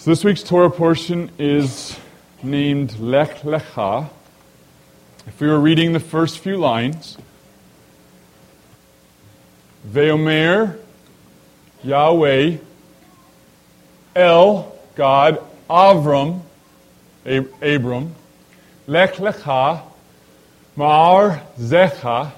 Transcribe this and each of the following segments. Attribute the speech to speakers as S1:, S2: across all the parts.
S1: So this week's Torah portion is named Lech Lecha. If we were reading the first few lines, Ve'omer Yahweh El, God, Avram, Abram, Lech Lecha, Ma'ar Zecha,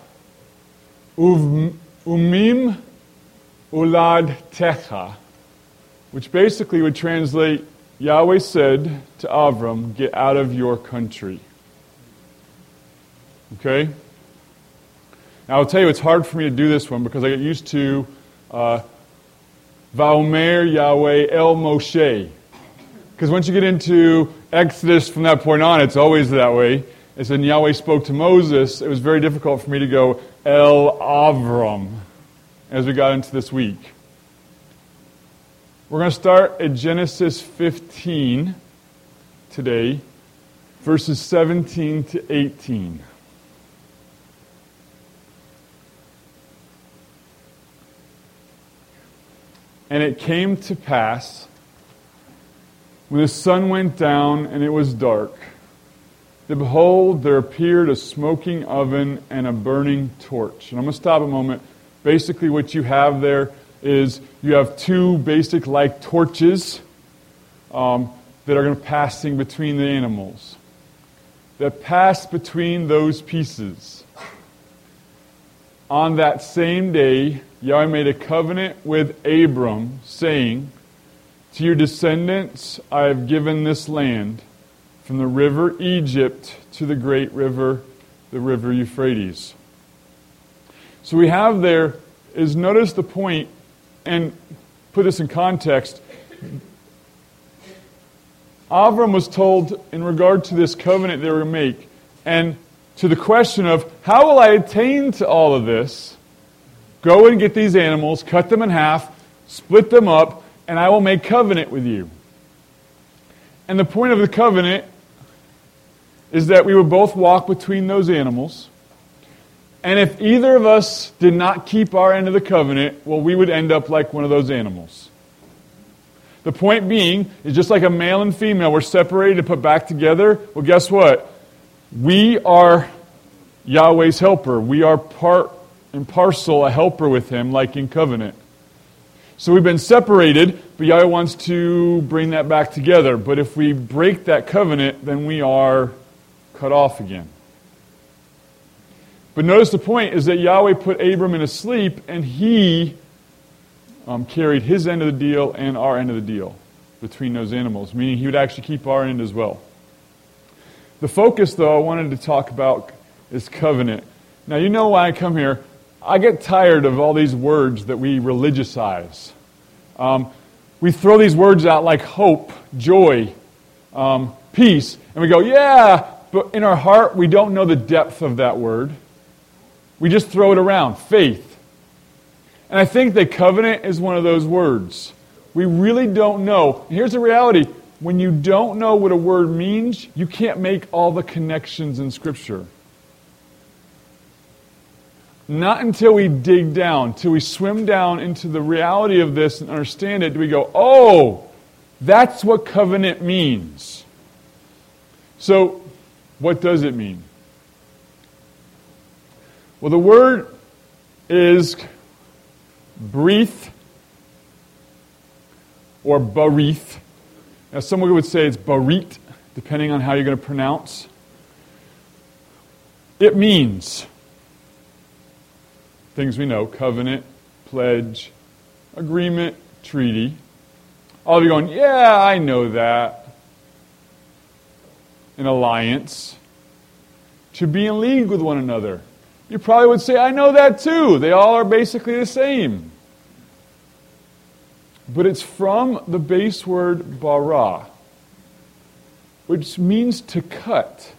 S1: Umim Ulad Techa, which basically would translate, Yahweh said to Avram, get out of your country. Okay? Now I'll tell you, it's hard for me to do this one because I get used to Vaomer Yahweh El Moshe. Because once you get into Exodus from that point on, it's always that way. And so when Yahweh spoke to Moses, it was very difficult for me to go El Avram as we got into this week. We're going to start at Genesis 15 today, verses 17 to 18. And it came to pass, when the sun went down and it was dark, that behold, there appeared a smoking oven and a burning torch. And I'm going to stop a moment. Basically what you have there is you have two basic like torches that are going to passing between the animals. That pass between those pieces. On that same day, Yahweh made a covenant with Abram, saying, to your descendants I have given this land, from the river Egypt to the great river, the river Euphrates. So we have there is, notice the point, and put this in context. Avram was told in regard to this covenant they were going to make, and to the question of, how will I attain to all of this? Go and get these animals, cut them in half, split them up, and I will make covenant with you. And the point of the covenant is that we would both walk between those animals. And if either of us did not keep our end of the covenant, well, we would end up like one of those animals. The point being, is just like a male and female were separated and put back together, well, guess what? We are Yahweh's helper. We are part and parcel a helper with Him, like in covenant. So we've been separated, but Yahweh wants to bring that back together. But if we break that covenant, then we are cut off again. But notice the point is that Yahweh put Abram in a sleep, and he carried his end of the deal and our end of the deal between those animals, meaning he would actually keep our end as well. The focus, though, I wanted to talk about is covenant. Now, you know why I come here. I get tired of all these words that we religiousize. We throw these words out like hope, joy, peace, and we go, yeah, but in our heart, we don't know the depth of that word. We just throw it around, faith. And I think that covenant is one of those words. We really don't know. Here's the reality. When you don't know what a word means, you can't make all the connections in Scripture. Not until we dig down, till we swim down into the reality of this and understand it, do we go, oh, that's what covenant means. So, what does it mean? Well, the word is breath or barith. Now, someone would say it's barit, depending on how you're going to pronounce. It means things we know: covenant, pledge, agreement, treaty. All of you going, yeah, I know that. An alliance. To be in league with one another. You probably would say, I know that too. They all are basically the same. But it's from the base word bara, which means to cut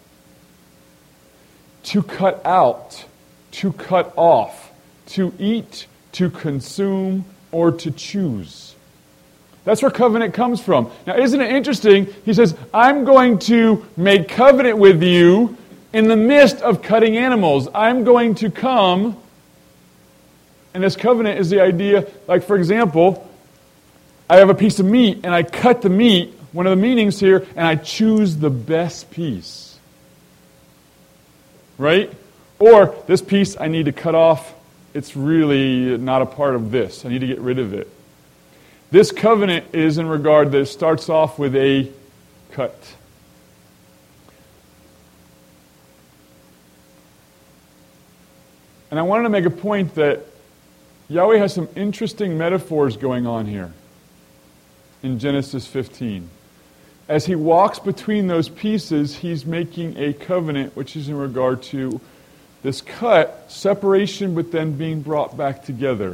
S1: out, to cut off, to eat, to consume, or to choose. That's where covenant comes from. Now, isn't it interesting? He says, I'm going to make covenant with you in the midst of cutting animals. I'm going to come, and this covenant is the idea, like for example, I have a piece of meat and I cut the meat. one of the meanings here, and I choose the best piece. Right? Or, this piece I need to cut off. It's really not a part of this. I need to get rid of it. This covenant is in regard that it starts off with a cut. And I wanted to make a point that Yahweh has some interesting metaphors going on here in Genesis 15. As he walks between those pieces, he's making a covenant which is in regard to this cut, separation, but then being brought back together.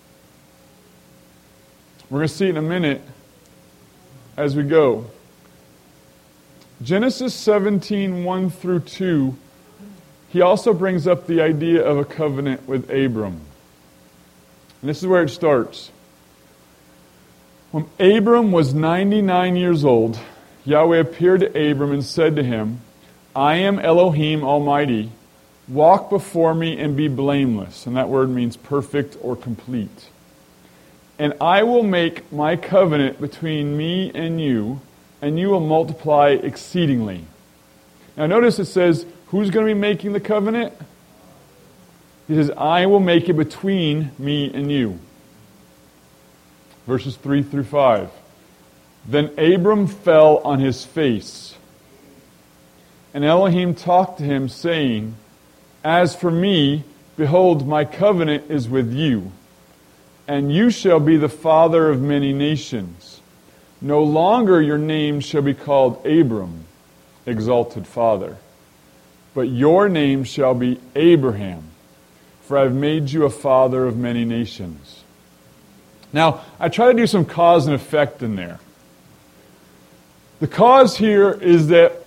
S1: We're going to see it in a minute as we go. Genesis 17, 1 through 2, he also brings up the idea of a covenant with Abram. And this is where it starts. When Abram was 99 years old, Yahweh appeared to Abram and said to him, I am Elohim Almighty. Walk before me and be blameless. And that word means perfect or complete. And I will make my covenant between me and you will multiply exceedingly. Now notice it says, who's going to be making the covenant? He says, I will make it between me and you. Verses 3 through 5. Then Abram fell on his face. And Elohim talked to him, saying, As for me, behold, my covenant is with you, and you shall be the father of many nations. No longer your name shall be called Abram, exalted father, but your name shall be Abraham, for I have made you a father of many nations. Now, I try to do some cause and effect in there. The cause here is that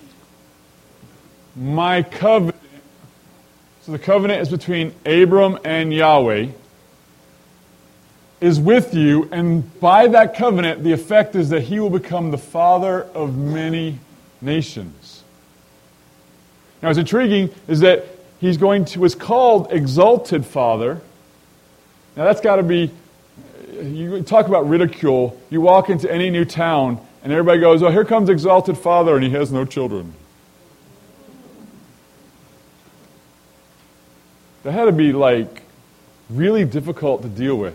S1: my covenant, so the covenant is between Abram and Yahweh, is with you, and by that covenant, the effect is that he will become the father of many nations. Now, what's intriguing is that was called exalted father. Now, that's got to be, you talk about ridicule. You walk into any new town, and everybody goes, oh, here comes exalted father, and he has no children. That had to be, really difficult to deal with.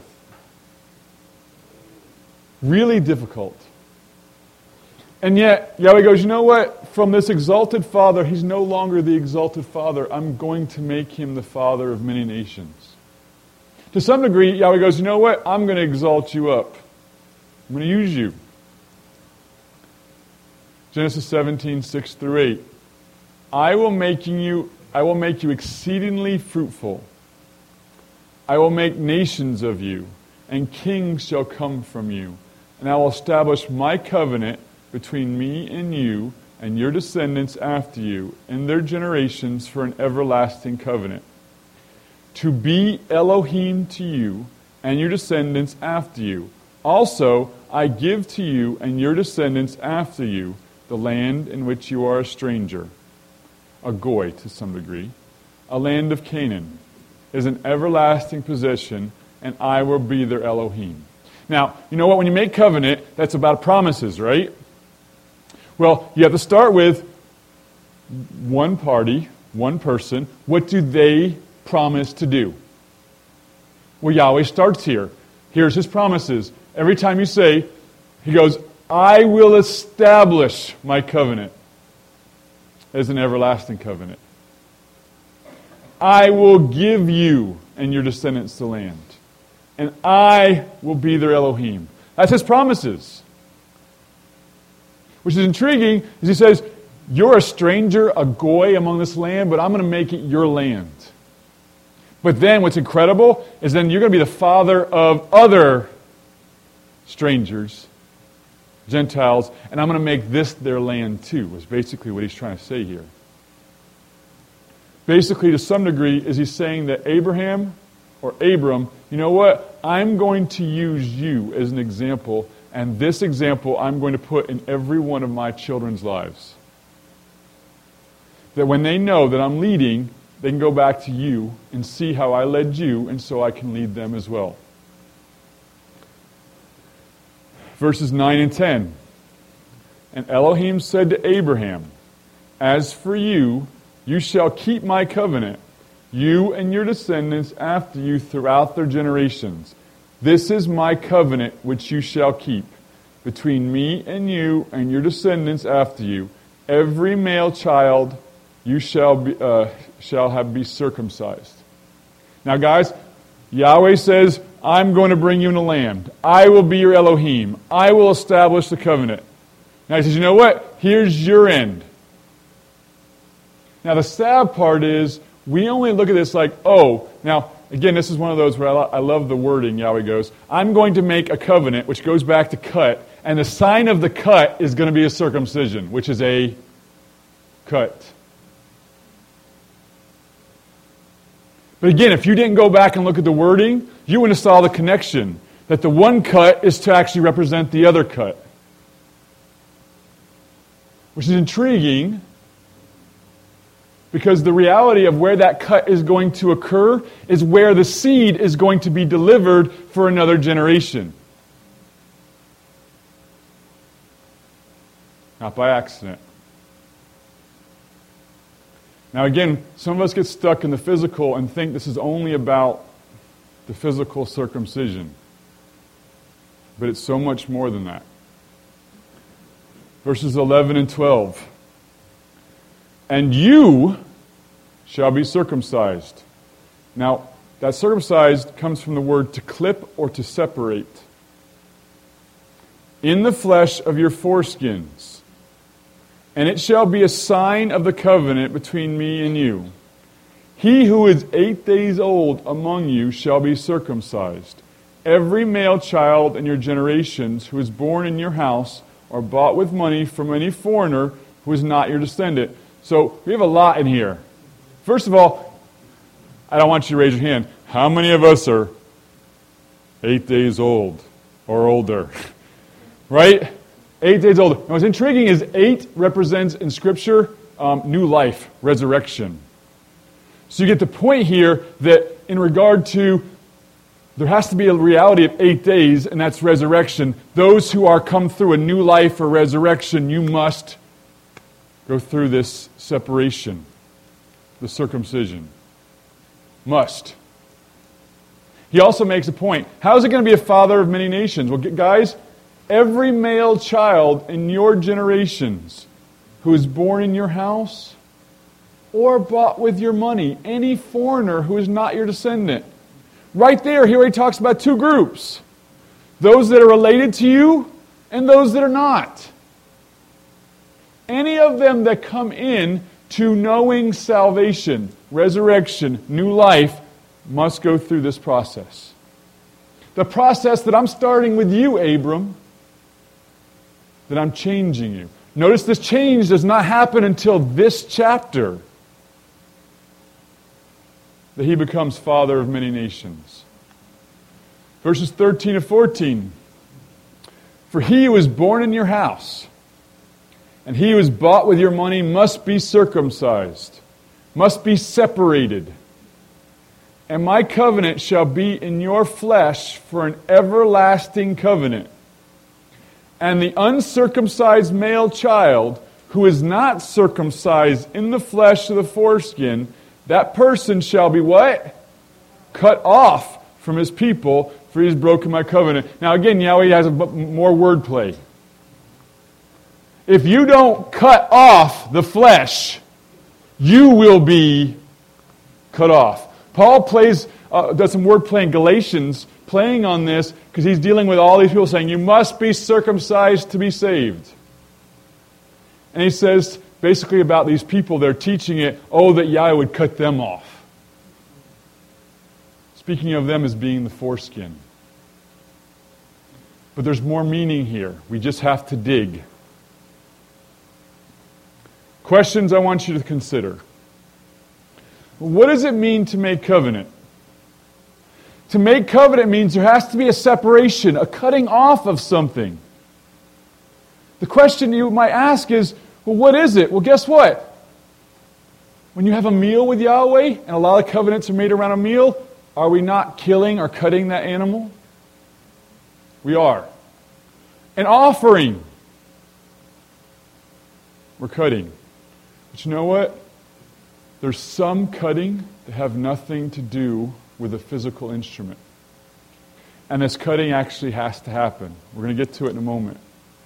S1: Really difficult. And yet, Yahweh goes, you know what? From this exalted father, he's no longer the exalted father. I'm going to make him the father of many nations. To some degree, Yahweh goes, you know what? I'm going to exalt you up. I'm going to use you. Genesis 17, 6 through 8. I will make you exceedingly fruitful. I will make nations of you, and kings shall come from you. And I will establish my covenant between me and you and your descendants after you in their generations for an everlasting covenant. To be Elohim to you and your descendants after you. Also, I give to you and your descendants after you the land in which you are a stranger, a goy to some degree, a land of Canaan, is an everlasting possession, and I will be their Elohim. Now, you know what? When you make covenant, that's about promises, right? Well, you have to start with one party, one person. What do they promise to do? Well, Yahweh starts here. Here's his promises. Every time you say, he goes, I will establish my covenant as an everlasting covenant. I will give you and your descendants the land. And I will be their Elohim. That's his promises. Which is intriguing, is he says, you're a stranger, a goy among this land, but I'm going to make it your land. But then what's incredible is then you're going to be the father of other strangers, Gentiles, and I'm going to make this their land too, is basically what he's trying to say here. Basically, to some degree, is he saying that Abraham or Abram, you know what? I'm going to use you as an example, and this example I'm going to put in every one of my children's lives. That when they know that I'm leading, they can go back to you and see how I led you, and so I can lead them as well. Verses 9 and 10. And Elohim said to Abraham, as for you, you shall keep my covenant, you and your descendants after you throughout their generations. This is my covenant which you shall keep between me and you and your descendants after you. Every male child you shall be circumcised. Now, guys, Yahweh says, I'm going to bring you in the land. I will be your Elohim. I will establish the covenant. Now he says, you know what? Here's your end. Now the sad part is, we only look at this like, oh, now, again, this is one of those where I love the wording. Yahweh goes, I'm going to make a covenant, which goes back to cut, and the sign of the cut is going to be a circumcision, which is a cut. But again, if you didn't go back and look at the wording, you wouldn't have saw the connection, that the one cut is to actually represent the other cut. Which is intriguing, because the reality of where that cut is going to occur is where the seed is going to be delivered for another generation. Not by accident. Now again, some of us get stuck in the physical and think this is only about the physical circumcision. But it's so much more than that. Verses 11 and 12. And you shall be circumcised. Now, that circumcised comes from the word to clip or to separate. In the flesh of your foreskins. And it shall be a sign of the covenant between me and you. He who is 8 days old among you shall be circumcised. Every male child in your generations who is born in your house or bought with money from any foreigner who is not your descendant. So we have a lot in here. First of all, I don't want you to raise your hand. How many of us are 8 days old or older? Right? 8 days old. Now what's intriguing is 8 represents in Scripture new life, resurrection. So you get the point here that in regard to there has to be a reality of 8 days, and that's resurrection. Those who are come through a new life or resurrection, you must go through this separation, the circumcision. Must. He also makes a point. How is it going to be a father of many nations? Well, guys, every male child in your generations who is born in your house or bought with your money, any foreigner who is not your descendant. Right there, here he talks about two groups. Those that are related to you and those that are not. Any of them that come in to knowing salvation, resurrection, new life, must go through this process. The process that I'm starting with you, Abram, that I'm changing you. Notice this change does not happen until this chapter, that he becomes father of many nations. Verses 13 and 14. For he who is born in your house, and he who is bought with your money must be circumcised, must be separated. And my covenant shall be in your flesh for an everlasting covenant. And the uncircumcised male child, who is not circumcised in the flesh of the foreskin, that person shall be what? Cut off from his people, for he has broken my covenant. Now again, Yahweh has more wordplay. If you don't cut off the flesh, you will be cut off. Paul does some wordplay in Galatians, playing on this, because he's dealing with all these people saying, you must be circumcised to be saved. And he says, basically about these people, they're teaching it, that Yahweh would cut them off. Speaking of them as being the foreskin. But there's more meaning here. We just have to dig. Questions I want you to consider. What does it mean to make covenant? To make covenant means there has to be a separation, a cutting off of something. The question you might ask is, well, what is it? Well, guess what? When you have a meal with Yahweh, and a lot of covenants are made around a meal, are we not killing or cutting that animal? We are. An offering. We're cutting. But you know what? There's some cutting that have nothing to do with a physical instrument. And this cutting actually has to happen. We're going to get to it in a moment.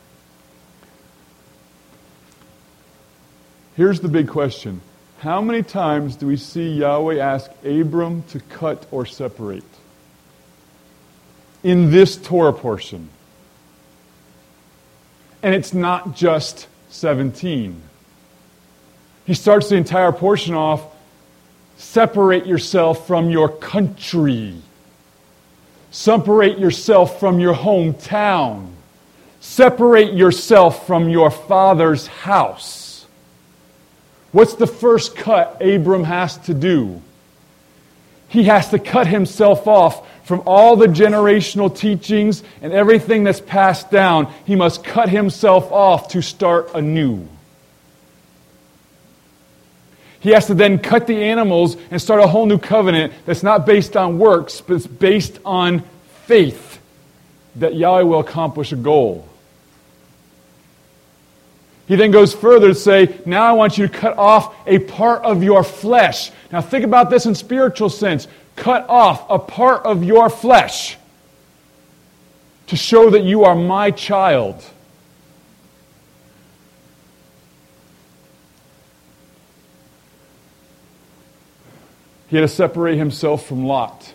S1: Here's the big question. How many times do we see Yahweh ask Abram to cut or separate? In this Torah portion. And it's not just 17. He starts the entire portion off, separate yourself from your country. Separate yourself from your hometown. Separate yourself from your father's house. What's the first cut Abram has to do? He has to cut himself off from all the generational teachings and everything that's passed down. He must cut himself off to start anew. He has to then cut the animals and start a whole new covenant that's not based on works, but it's based on faith that Yahweh will accomplish a goal. He then goes further to say, now I want you to cut off a part of your flesh. Now think about this in spiritual sense. Cut off a part of your flesh to show that you are my child. He had to separate himself from Lot.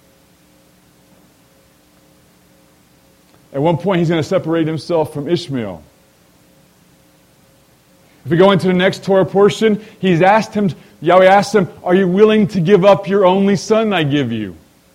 S1: At one point, he's going to separate himself from Ishmael. If we go into the next Torah portion, Yahweh asked him, are you willing to give up your only son I give you?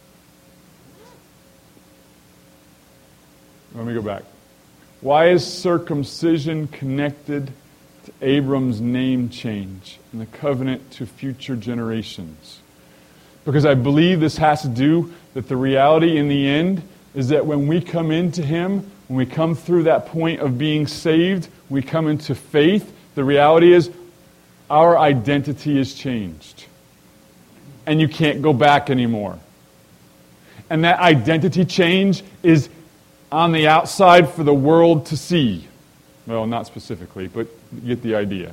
S1: Let me go back. Why is circumcision connected to Abram's name change and the covenant to future generations? Because I believe this has to do that the reality in the end is that when we come into Him, when we come through that point of being saved, we come into faith, the reality is our identity is changed. And you can't go back anymore. And that identity change is on the outside for the world to see. Well, not specifically, but you get the idea.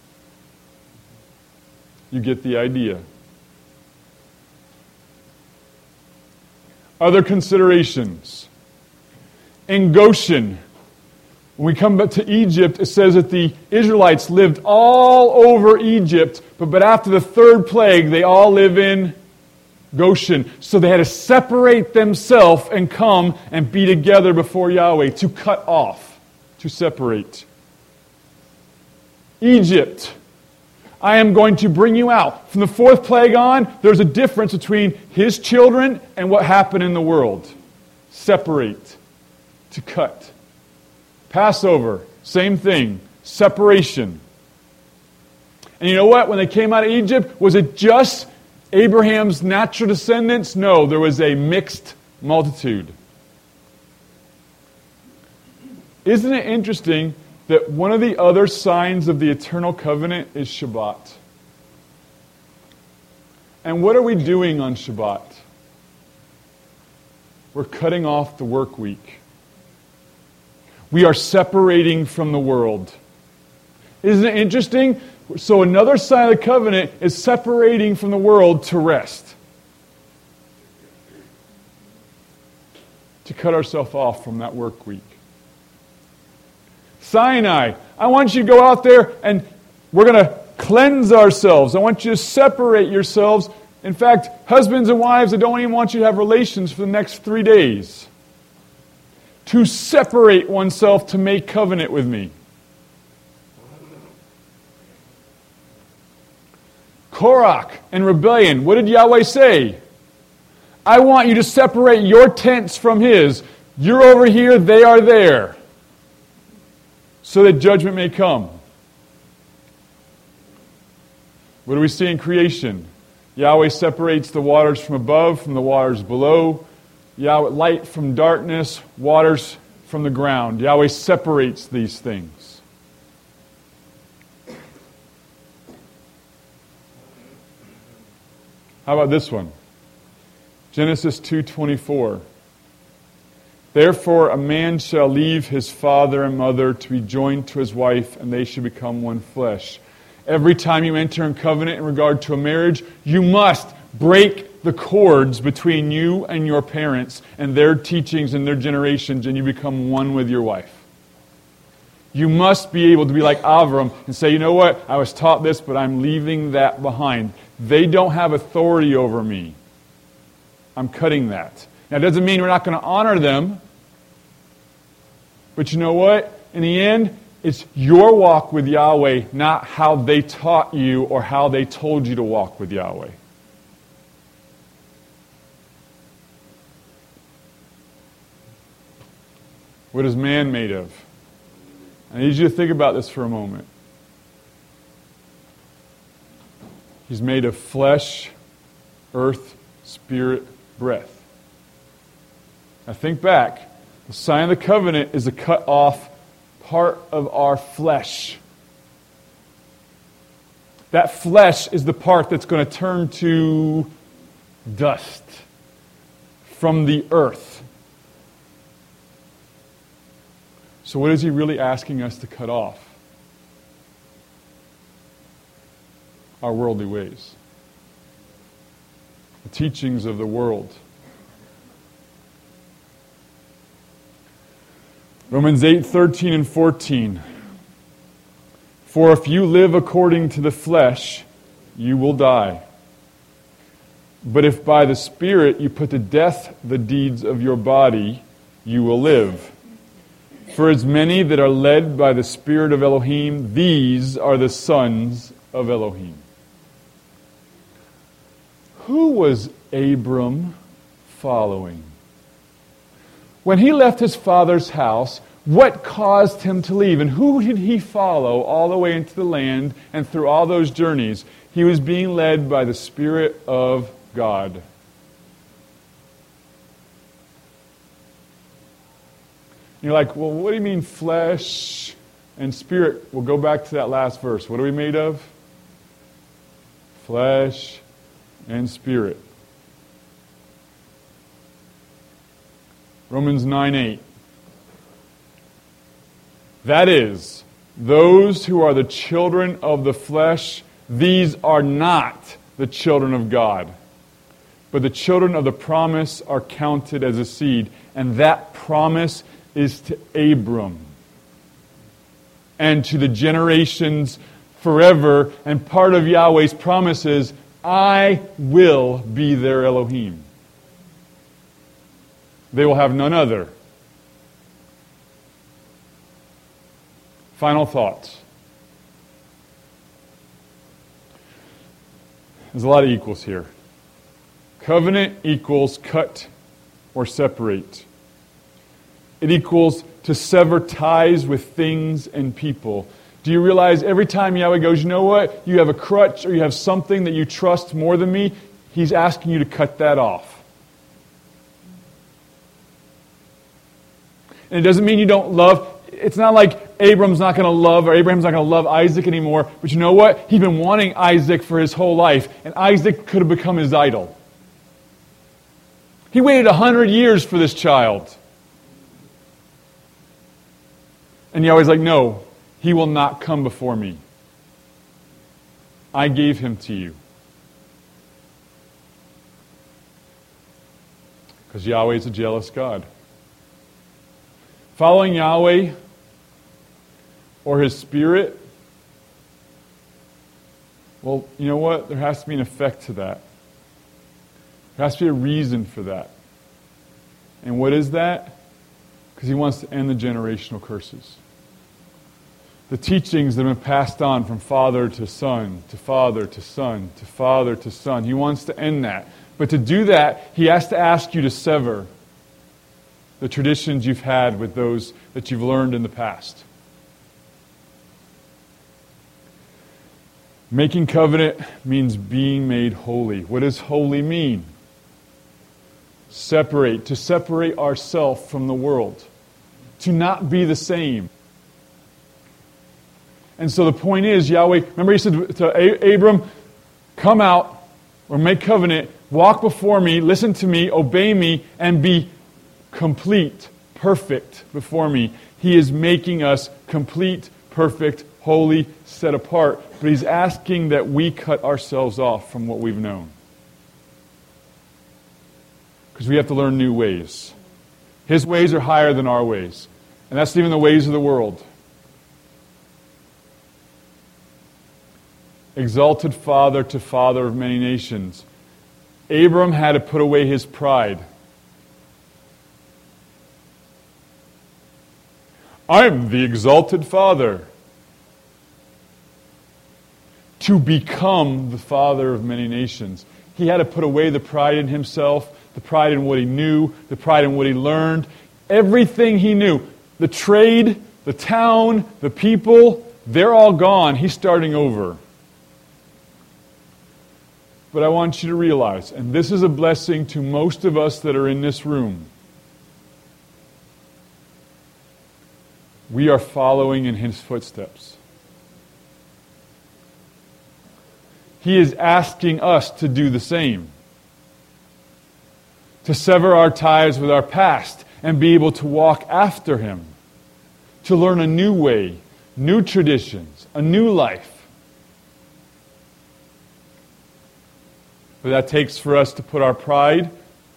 S1: You get the idea. Other considerations. In Goshen, when we come back to Egypt, it says that the Israelites lived all over Egypt, but after the third plague, they all live in Goshen. So they had to separate themselves and come and be together before Yahweh, to cut off, to separate. Egypt, I am going to bring you out. From the fourth plague on, there's a difference between His children and what happened in the world. Separate, to cut. Passover, same thing, separation. And you know what? When they came out of Egypt, was it just Abraham's natural descendants? No, there was a mixed multitude. Isn't it interesting that one of the other signs of the eternal covenant is Shabbat? And what are we doing on Shabbat? We're cutting off the work week. We are separating from the world. Isn't it interesting? So another sign of the covenant is separating from the world to rest. To cut ourselves off from that work week. Sinai, I want you to go out there and we're going to cleanse ourselves. I want you to separate yourselves. In fact, husbands and wives, I don't even want you to have relations for the next 3 days. To separate oneself to make covenant with me. Korach and rebellion, what did Yahweh say? I want you to separate your tents from His. You're over here, they are there. So that judgment may come. What do we see in creation? Yahweh separates the waters from above from the waters below. Yahweh, light from darkness, waters from the ground. Yahweh separates these things. How about this one? Genesis 2:24. Therefore a man shall leave his father and mother to be joined to his wife, and they shall become one flesh. Every time you enter in covenant in regard to a marriage, you must break the cords between you and your parents and their teachings and their generations, and you become one with your wife. You must be able to be like Avram and say, you know what, I was taught this, but I'm leaving that behind. They don't have authority over me. I'm cutting that. Now, it doesn't mean we're not going to honor them, but you know what? In the end, it's your walk with Yahweh, not how they taught you or how they told you to walk with Yahweh. What is man made of? I need you to think about this for a moment. He's made of flesh, earth, spirit, breath. Now think back. The sign of the covenant is to cut off part of our flesh. That flesh is the part that's going to turn to dust from the earth. So what is he really asking us to cut off? Our worldly ways. The teachings of the world. Romans 8:13 and 14. For if you live according to the flesh, you will die. But if by the Spirit you put to death the deeds of your body, you will live. For as many that are led by the Spirit of Elohim, these are the sons of Elohim. Who was Abram following? When he left his father's house, what caused him to leave? And who did he follow all the way into the land and through all those journeys? He was being led by the Spirit of God. You're like, well, what do you mean flesh and spirit? We'll go back to that last verse. What are we made of? Flesh and spirit. Romans 9:8. That is, those who are the children of the flesh, these are not the children of God. But the children of the promise are counted as a seed, and that promise is to Abram and to the generations forever. And part of Yahweh's promise is, I will be their Elohim. They will have none other. Final thoughts. There's a lot of equals here. Covenant equals cut or separate. It equals to sever ties with things and people. Do you realize every time Yahweh goes, you know what? You have a crutch or you have something that you trust more than me, He's asking you to cut that off. And it doesn't mean you don't love. It's not like Abram's not going to love, or Abraham's not going to love Isaac anymore. But you know what? He's been wanting Isaac for his whole life. And Isaac could have become his idol. He waited 100 years for this child. And Yahweh's like, no, he will not come before me. I gave him to you. Because Yahweh is a jealous God. Following Yahweh or His Spirit, well, you know what? There has to be an effect to that. There has to be a reason for that. And what is that? Because He wants to end the generational curses. The teachings that have been passed on from father to son, to father to son, to father to son. He wants to end that. But to do that, He has to ask you to sever the traditions you've had with those that you've learned in the past. Making covenant means being made holy. What does holy mean? Separate. To separate ourselves from the world. To not be the same. And so the point is, Yahweh, remember He said to Abram, come out or make covenant, walk before me, listen to me, obey me, and be complete, perfect before me. He is making us complete, perfect, holy, set apart. But He's asking that we cut ourselves off from what we've known. Because we have to learn new ways. His ways are higher than our ways. And that's even the ways of the world. Exalted Father to Father of many nations. Abram had to put away his pride. I'm the exalted Father. To become the Father of many nations. He had to put away the pride in himself, the pride in what he knew, the pride in what he learned. Everything he knew. The trade, the town, the people, they're all gone. He's starting over. But I want you to realize, and this is a blessing to most of us that are in this room, we are following in His footsteps. He is asking us to do the same. To sever our ties with our past and be able to walk after Him. To learn a new way, new traditions, a new life. But that takes for us to put our pride,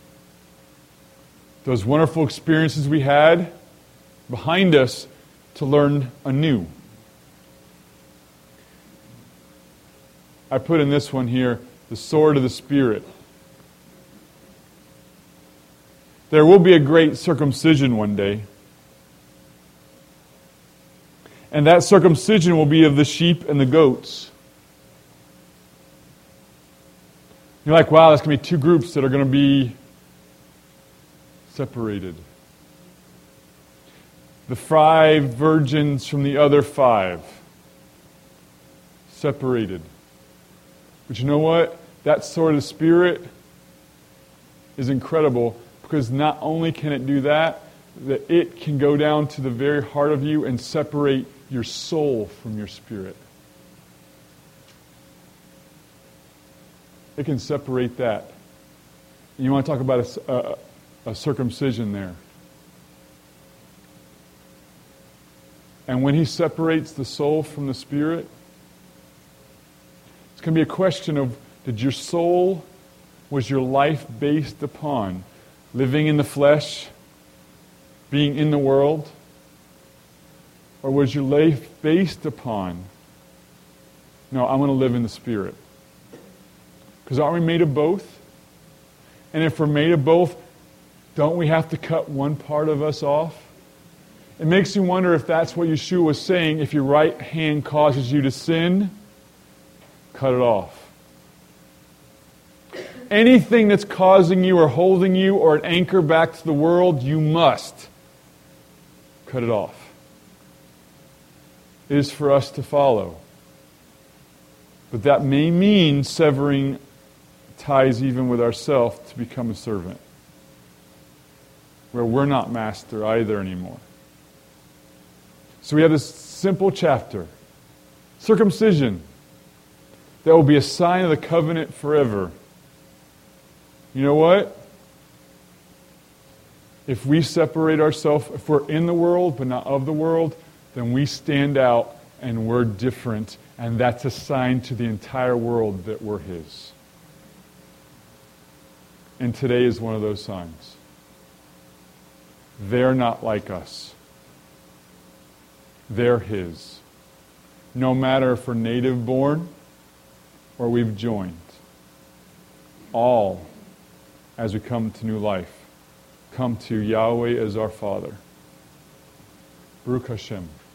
S1: those wonderful experiences we had, behind us to learn anew. I put in this one here, the sword of the Spirit. There will be a great circumcision one day. And that circumcision will be of the sheep and the goats. You're like, wow, that's going to be two groups that are going to be separated. The 5 virgins from the other 5. Separated. But you know what? That sword of the Spirit is incredible because not only can it do that it can go down to the very heart of you and separate your soul from your spirit. It can separate that. And you want to talk about a circumcision there. And when He separates the soul from the spirit, it's going to be a question of, did your soul, was your life based upon living in the flesh, being in the world? Or was your life based upon, no, I'm going to live in the Spirit? Because aren't we made of both? And if we're made of both, don't we have to cut one part of us off? It makes you wonder if that's what Yeshua was saying. If your right hand causes you to sin, cut it off. Anything that's causing you or holding you or an anchor back to the world, you must cut it off. It is for us to follow. But that may mean severing ties even with ourselves to become a servant, where we're not master either anymore. So we have this simple chapter, circumcision, that will be a sign of the covenant forever. You know what? If we separate ourselves, if we're in the world but not of the world, then we stand out and we're different, and that's a sign to the entire world that we're His. And today is one of those signs. They're not like us. They're His. No matter if we're native born or we've joined. All, as we come to new life, come to Yahweh as our Father. Baruch Hashem.